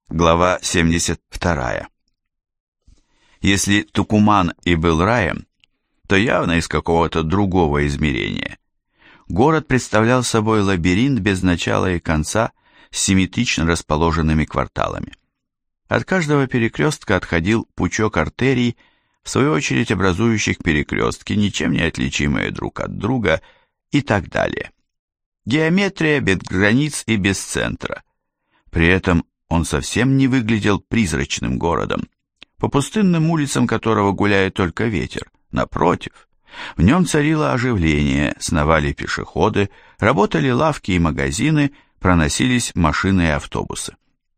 Глава 72. Если Тукуман и был раем, то явно из какого-то другого измерения. Город представлял собой лабиринт без начала и конца с симметрично расположенными кварталами. От каждого перекрестка отходил пучок артерий, в свою очередь образующих перекрестки, ничем не отличимые друг от друга, и так далее. Геометрия без границ и без центра. При этом он совсем не выглядел призрачным городом, по пустынным улицам которого гуляет только ветер. Напротив, в нем царило оживление, сновали пешеходы, работали лавки и магазины, проносились машины и автобусы.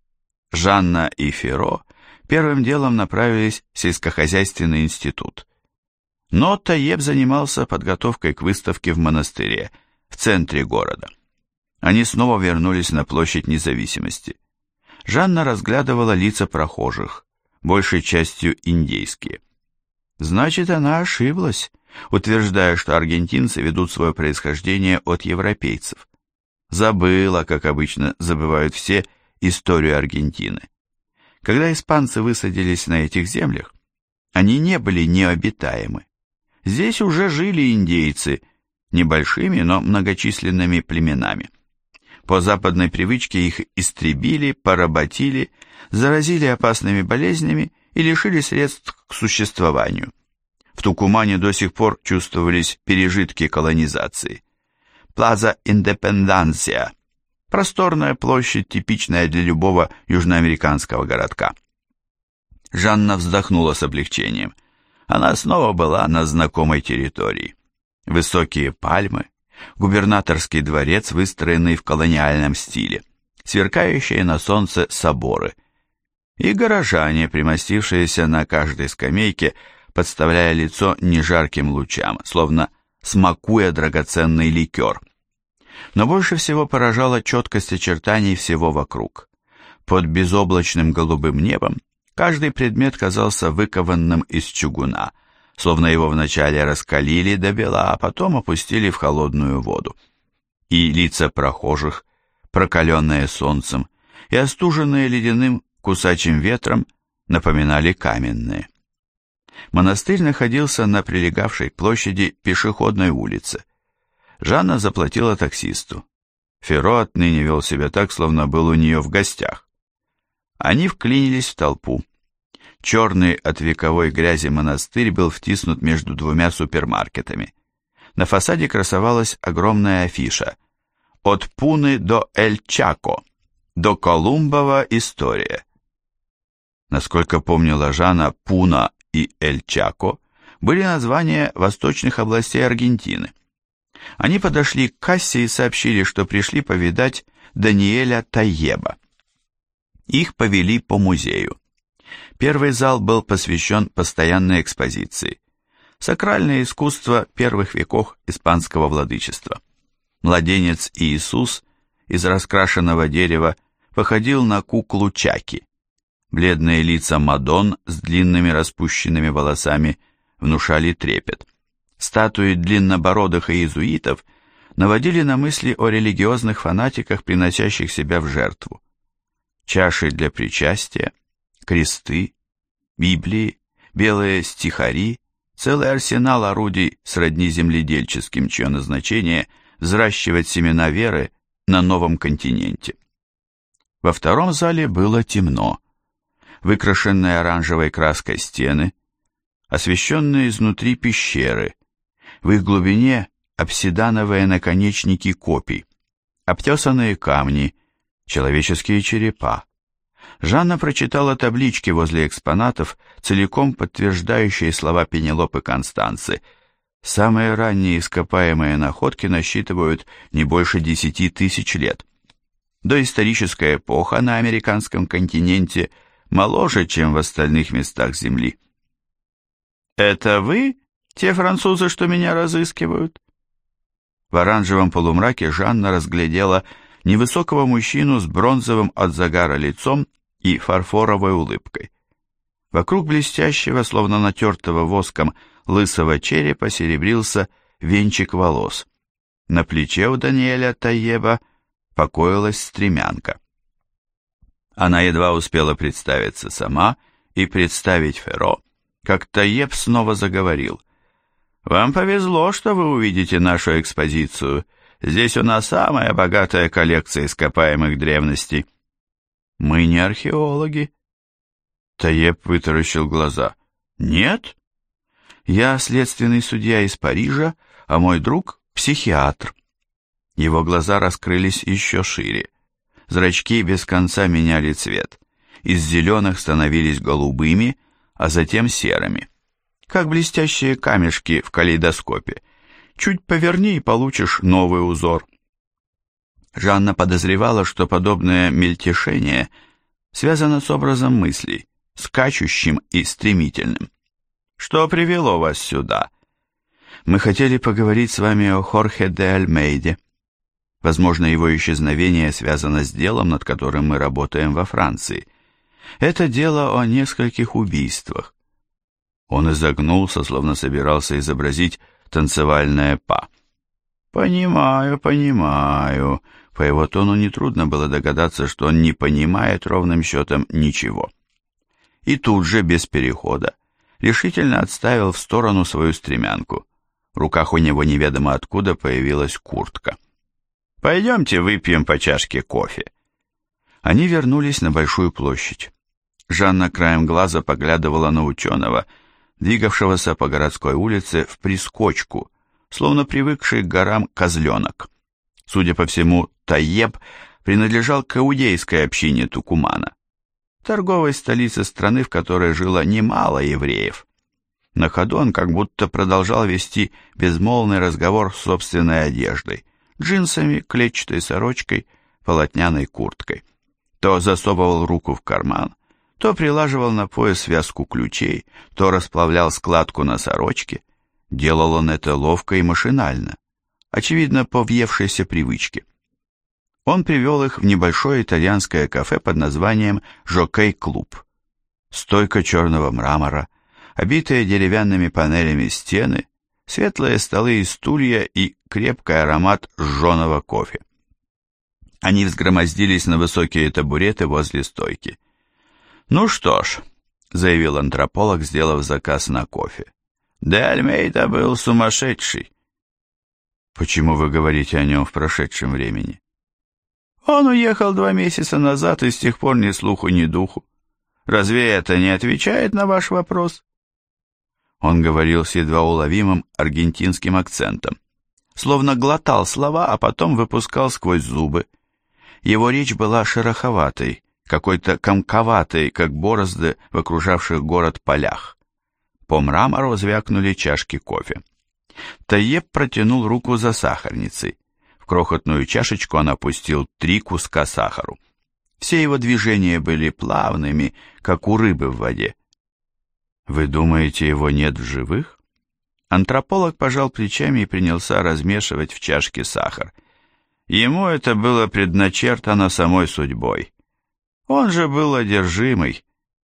Жанна и Феро первым делом направились в сельскохозяйственный институт. Но Тайеб занимался подготовкой к выставке в монастыре, в центре города. Они снова вернулись на площадь Независимости. Жанна разглядывала лица прохожих, большей частью индейские. Значит, она ошиблась, утверждая, что аргентинцы ведут свое происхождение от европейцев. Забыла, как обычно забывают все, историю Аргентины. Когда испанцы высадились на этих землях, они не были необитаемы. Здесь уже жили индейцы, небольшими, но многочисленными племенами. По западной привычке их истребили, поработили, заразили опасными болезнями и лишили средств к существованию. В Тукумане до сих пор чувствовались пережитки колонизации. Плаза Индепендансия – просторная площадь, типичная для любого южноамериканского городка. Жанна вздохнула с облегчением. Она снова была на знакомой территории. Высокие пальмы, губернаторский дворец, выстроенный в колониальном стиле, сверкающие на солнце соборы, и горожане, примостившиеся на каждой скамейке, подставляя лицо нежарким лучам, словно смакуя драгоценный ликер. Но больше всего поражала четкость очертаний всего вокруг. Под безоблачным голубым небом каждый предмет казался выкованным из чугуна, словно его вначале раскалили до бела, а потом опустили в холодную воду. И лица прохожих, прокаленные солнцем и остуженные ледяным кусачим ветром, напоминали каменные. Монастырь находился на прилегавшей к площади пешеходной улице. Жанна заплатила таксисту. Феро отныне вел себя так, словно был у нее в гостях. Они вклинились в толпу. Черный от вековой грязи монастырь был втиснут между двумя супермаркетами. На фасаде красовалась огромная афиша «От Пуны до Эль-Чако, до Колумбова история». Насколько помнила Жанна, Пуна и Эль-Чако были названия восточных областей Аргентины. Они подошли к кассе и сообщили, что пришли повидать Даниэля Тайеба. Их повели по музею. Первый зал был посвящен постоянной экспозиции. Сакральное искусство первых веков испанского владычества. Младенец Иисус из раскрашенного дерева походил на куклу Чаки. Бледные лица Мадонн с длинными распущенными волосами внушали трепет. Статуи длиннобородых иезуитов наводили на мысли о религиозных фанатиках, приносящих себя в жертву. Чаши для причастия, кресты, Библии, белые стихари, целый арсенал орудий сродни земледельческим, чье назначение – взращивать семена веры на новом континенте. Во втором зале было темно. Выкрашенные оранжевой краской стены, освещенные изнутри пещеры, в их глубине обсидановые наконечники копий, обтесанные камни, человеческие черепа. Жанна прочитала таблички возле экспонатов, целиком подтверждающие слова Пенелопы Констанцы. Самые ранние ископаемые находки насчитывают не больше 10 тысяч лет. Доисторическая эпоха на американском континенте моложе, чем в остальных местах Земли. «Это вы, те французы, что меня разыскивают?» В оранжевом полумраке Жанна разглядела невысокого мужчину с бронзовым от загара лицом и фарфоровой улыбкой. Вокруг блестящего, словно натертого воском, лысого черепа серебрился венчик волос. На плече у Даниэля Тайеба покоилась стремянка. Она едва успела представиться сама и представить Ферро, как Тайеб снова заговорил. «Вам повезло, что вы увидите нашу экспозицию. Здесь у нас самая богатая коллекция ископаемых древностей». «Мы не археологи». Тайеб вытаращил глаза. «Нет? Я следственный судья из Парижа, а мой друг – психиатр». Его глаза раскрылись еще шире. Зрачки без конца меняли цвет. Из зеленых становились голубыми, а затем серыми. Как блестящие камешки в калейдоскопе. Чуть поверни и получишь новый узор. Жанна подозревала, что подобное мельтешение связано с образом мыслей, скачущим и стремительным. «Что привело вас сюда?» «Мы хотели поговорить с вами о Хорхе де Альмейде. Возможно, его исчезновение связано с делом, над которым мы работаем во Франции. Это дело о нескольких убийствах». Он изогнулся, словно собирался изобразить танцевальное па. «Понимаю, понимаю». По его тону нетрудно было догадаться, что он не понимает ровным счетом ничего. И тут же, без перехода, решительно отставил в сторону свою стремянку. В руках у него неведомо откуда появилась куртка. «Пойдемте выпьем по чашке кофе». Они вернулись на Большую площадь. Жанна краем глаза поглядывала на ученого, двигавшегося по городской улице в прискочку, словно привыкший к горам козленок. Судя по всему, Тайеб принадлежал к иудейской общине Тукумана, торговой столице страны, в которой жило немало евреев. На ходу он как будто продолжал вести безмолвный разговор с собственной одеждой, джинсами, клетчатой сорочкой, полотняной курткой. То засовывал руку в карман, то прилаживал на пояс связку ключей, то расплавлял складку на сорочке. Делал он это ловко и машинально, очевидно, по въевшейся привычке. Он привел их в небольшое итальянское кафе под названием «Жокей-клуб». Стойка черного мрамора, обитые деревянными панелями стены, светлые столы и стулья и крепкий аромат жженого кофе. Они взгромоздились на высокие табуреты возле стойки. «Ну что ж», — заявил антрополог, сделав заказ на кофе, — «де Альмейда был сумасшедший». «Почему вы говорите о нем в прошедшем времени?» «Он уехал 2 месяца назад и с тех пор ни слуху, ни духу. Разве это не отвечает на ваш вопрос?» Он говорил с едва уловимым аргентинским акцентом, словно глотал слова, а потом выпускал сквозь зубы. Его речь была шероховатой, какой-то комковатой, как борозды в окружавших город полях. По мрамору звякнули чашки кофе. Тайеб протянул руку за сахарницей. В крохотную чашечку он опустил 3 куска сахару. Все его движения были плавными, как у рыбы в воде. «Вы думаете, его нет в живых?» Антрополог пожал плечами и принялся размешивать в чашке сахар. Ему это было предначертано самой судьбой. Он же был одержимый.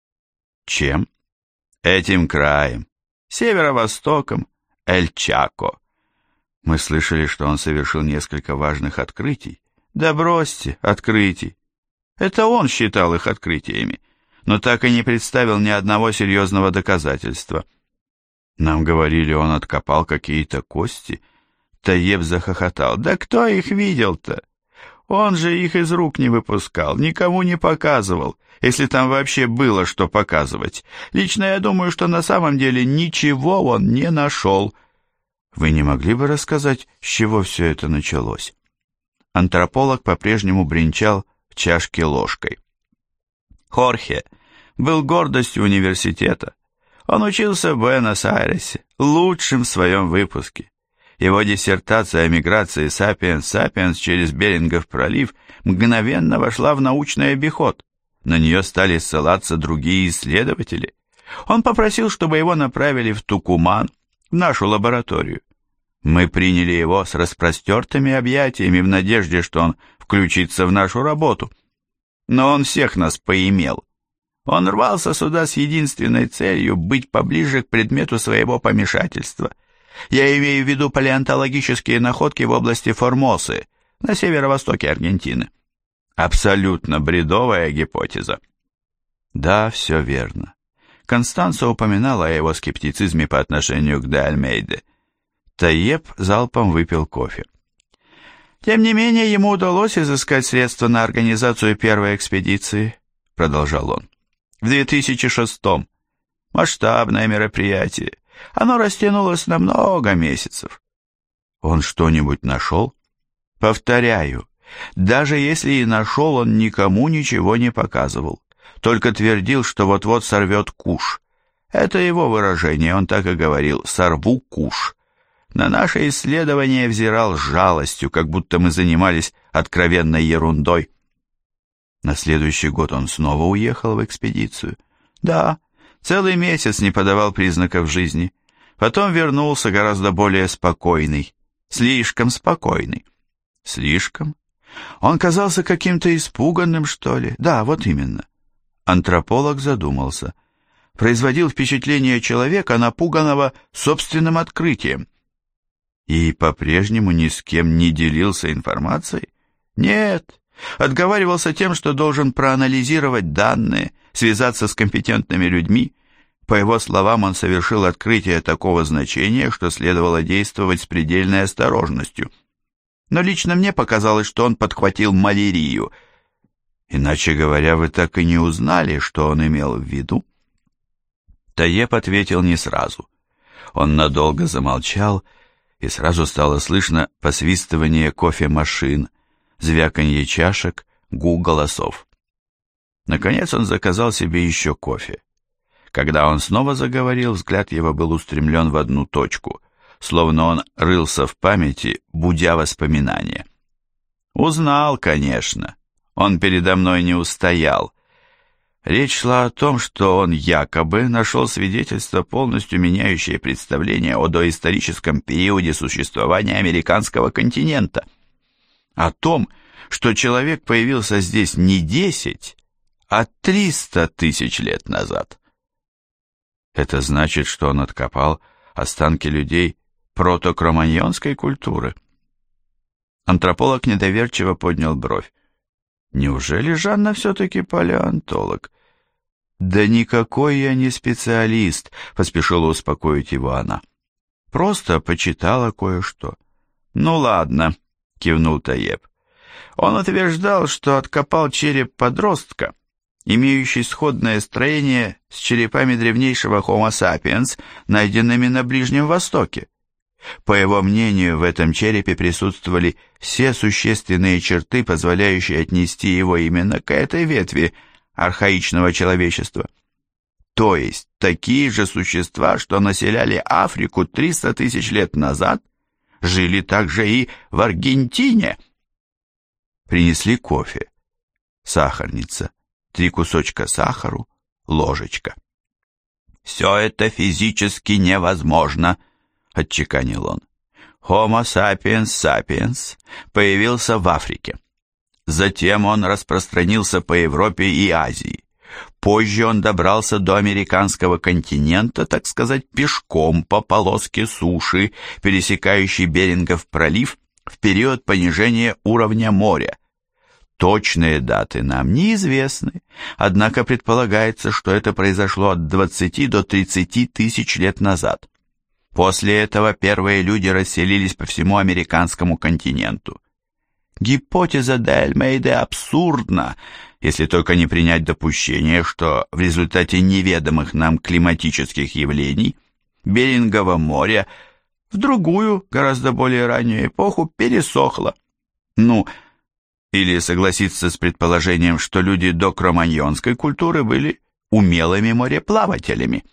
Чем? Этим краем, северо-востоком, Эль-Чако. Мы слышали, что он совершил несколько важных открытий. Да бросьте, открытий. Это он считал их открытиями, но так и не представил ни одного серьезного доказательства. Нам говорили, он откопал какие-то кости. Тайеб захохотал. Да кто их видел-то? Он же их из рук не выпускал, никому не показывал, если там вообще было что показывать. Лично я думаю, что на самом деле ничего он не нашел. Вы не могли бы рассказать, с чего все это началось? Антрополог по-прежнему бренчал в чашке ложкой. Хорхе был гордостью университета. Он учился в Буэнос-Айресе, лучшим в своем выпуске. Его диссертация о миграции сапиенс-сапиенс через Берингов пролив мгновенно вошла в научный обиход. На нее стали ссылаться другие исследователи. Он попросил, чтобы его направили в Тукуман, в нашу лабораторию. Мы приняли его с распростертыми объятиями в надежде, что он включится в нашу работу. Но он всех нас поимел. Он рвался сюда с единственной целью быть поближе к предмету своего помешательства. Я имею в виду палеонтологические находки в области Формосы, на северо-востоке Аргентины. Абсолютно бредовая гипотеза. Да, все верно. Констанца упоминала о его скептицизме по отношению к де Альмейде. Тайеб залпом выпил кофе. Тем не менее, ему удалось изыскать средства на организацию первой экспедиции, продолжал он. В 2006-м. Масштабное мероприятие. Оно растянулось на много месяцев. Он что-нибудь нашел? Повторяю, даже если и нашел, он никому ничего не показывал. Только твердил, что вот-вот сорвет куш. Это его выражение, он так и говорил: «Сорву куш». На наше исследование взирал с жалостью, как будто мы занимались откровенной ерундой. На следующий год он снова уехал в экспедицию. Да, целый месяц не подавал признаков жизни. Потом вернулся гораздо более спокойный. Слишком спокойный. Слишком? Он казался каким-то испуганным, что ли? Да, вот именно. Антрополог задумался. Производил впечатление человека, напуганного собственным открытием. И по-прежнему ни с кем не делился информацией? Нет, отговаривался тем, что должен проанализировать данные, связаться с компетентными людьми. По его словам, он совершил открытие такого значения, что следовало действовать с предельной осторожностью. Но лично мне показалось, что он подхватил малярию. Иначе говоря, вы так и не узнали, что он имел в виду? Тайеб ответил не сразу. Он надолго замолчал, и сразу стало слышно посвистывание кофемашин, звяканье чашек, гул голосов. Наконец он заказал себе еще кофе. Когда он снова заговорил, взгляд его был устремлен в одну точку, словно он рылся в памяти, будя воспоминания. Узнал, конечно. Он передо мной не устоял. Речь шла о том, что он якобы нашел свидетельство, полностью меняющее представление о доисторическом периоде существования американского континента. О том, что человек появился здесь не 10, а 300 тысяч лет назад. Это значит, что он откопал останки людей протокроманьонской культуры. Антрополог недоверчиво поднял бровь. Неужели Жанна все-таки палеонтолог? Да никакой я не специалист, поспешила успокоить его она. Просто почитала кое-что. Ну ладно, кивнул Тайеб. Он утверждал, что откопал череп подростка, имеющий сходное строение с черепами древнейшего Homo sapiens, найденными на Ближнем Востоке. По его мнению, в этом черепе присутствовали все существенные черты, позволяющие отнести его именно к этой ветви архаичного человечества. То есть, такие же существа, что населяли Африку 300 тысяч лет назад, жили также и в Аргентине. Принесли кофе, сахарница, 3 кусочка сахару, ложечка. «Все это физически невозможно», — отчеканил он. Homo sapiens sapiens появился в Африке. Затем он распространился по Европе и Азии. Позже он добрался до американского континента, так сказать, пешком по полоске суши, пересекающей Берингов пролив в период понижения уровня моря. Точные даты нам неизвестны, однако предполагается, что это произошло от 20 до 30 тысяч лет назад. После этого первые люди расселились по всему американскому континенту. Гипотеза де Альмейде абсурдна, если только не принять допущение, что в результате неведомых нам климатических явлений Берингово море в другую, гораздо более раннюю эпоху пересохло. Или согласиться с предположением, что люди до кроманьонской культуры были умелыми мореплавателями.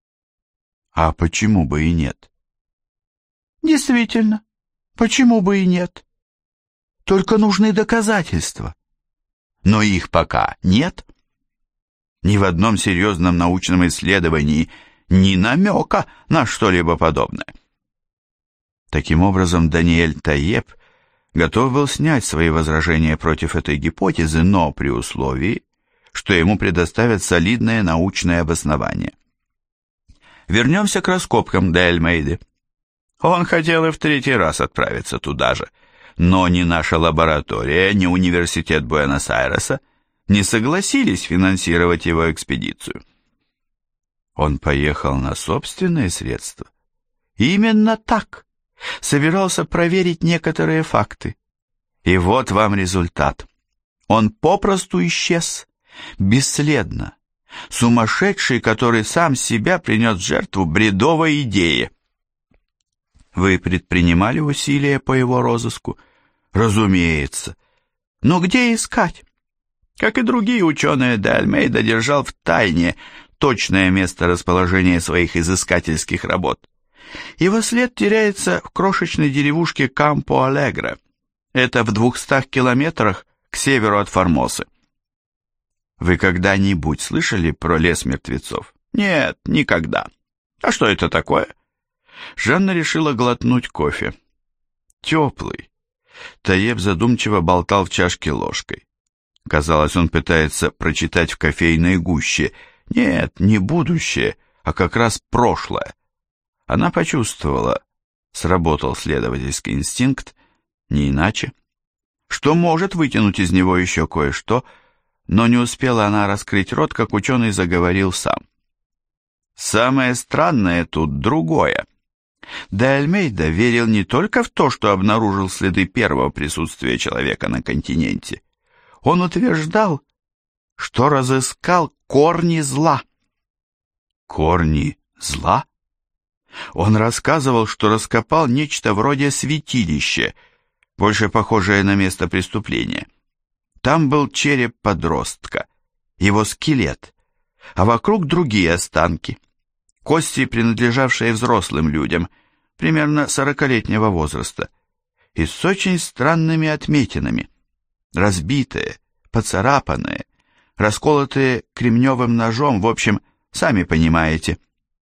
А почему бы и нет? Действительно, почему бы и нет? Только нужны доказательства. Но их пока нет. Ни в одном серьезном научном исследовании ни намека на что-либо подобное. Таким образом, Даниэль Тайеб готов был снять свои возражения против этой гипотезы, но при условии, что ему предоставят солидное научное обоснование. Вернемся к раскопкам де Альмейды. Он хотел и в 3-й раз отправиться туда же, но ни наша лаборатория, ни университет Буэнос-Айреса не согласились финансировать его экспедицию. Он поехал на собственные средства. Именно так. Собирался проверить некоторые факты. И вот вам результат. Он попросту исчез, бесследно. Сумасшедший, который сам себя принес в жертву бредовой идее. Вы предпринимали усилия по его розыску? Разумеется. Но где искать? Как и другие ученые, де Альмейда держал в тайне точное место расположения своих изыскательских работ. Его след теряется в крошечной деревушке Кампо-Алегре. Это в 200 километрах к северу от Формосы. Вы когда-нибудь слышали про лес мертвецов? Нет, никогда. А что это такое? Жанна решила глотнуть кофе. Теплый. Таеб задумчиво болтал в чашке ложкой. Казалось, он пытается прочитать в кофейной гуще. Нет, не будущее, а как раз прошлое. Она почувствовала, сработал следовательский инстинкт, не иначе, что может вытянуть из него еще кое-что, но не успела она раскрыть рот, как ученый заговорил сам. Самое странное тут другое. Де Альмейда верил не только в то, что обнаружил следы первого присутствия человека на континенте. Он утверждал, что разыскал корни зла. Корни зла? Он рассказывал, что раскопал нечто вроде святилища, больше похожее на место преступления. Там был череп подростка, его скелет, а вокруг другие останки, кости, принадлежавшие взрослым людям, примерно 40-летнего возраста, и с очень странными отметинами, разбитые, поцарапанные, расколотые кремневым ножом, в общем, сами понимаете.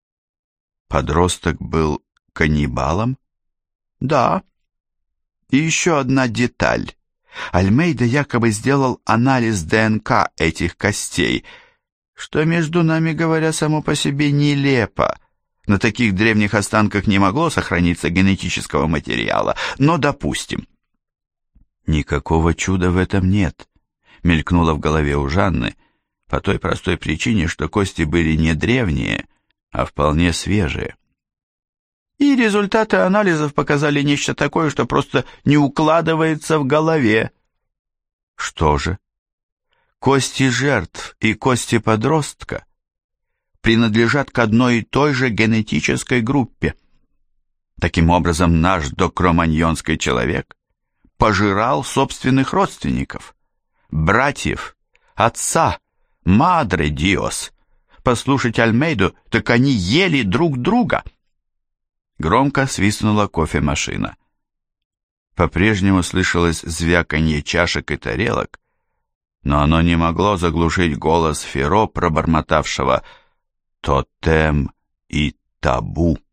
Подросток был каннибалом? Да. И еще одна деталь. Альмейда якобы сделал анализ ДНК этих костей, что, между нами говоря, само по себе нелепо. На таких древних останках не могло сохраниться генетического материала, но допустим. Никакого чуда в этом нет, мелькнуло в голове у Жанны, по той простой причине, что кости были не древние, а вполне свежие. И результаты анализов показали нечто такое, что просто не укладывается в голове. Что же? Кости жертв и кости подростка принадлежат к одной и той же генетической группе. Таким образом, наш докроманьонский человек пожирал собственных родственников, братьев, отца, мадре диос. Послушать Альмейду, так они ели друг друга. Громко свистнула кофемашина. По-прежнему слышалось звяканье чашек и тарелок, но оно не могло заглушить голос Феро, пробормотавшего «Тотем и табу».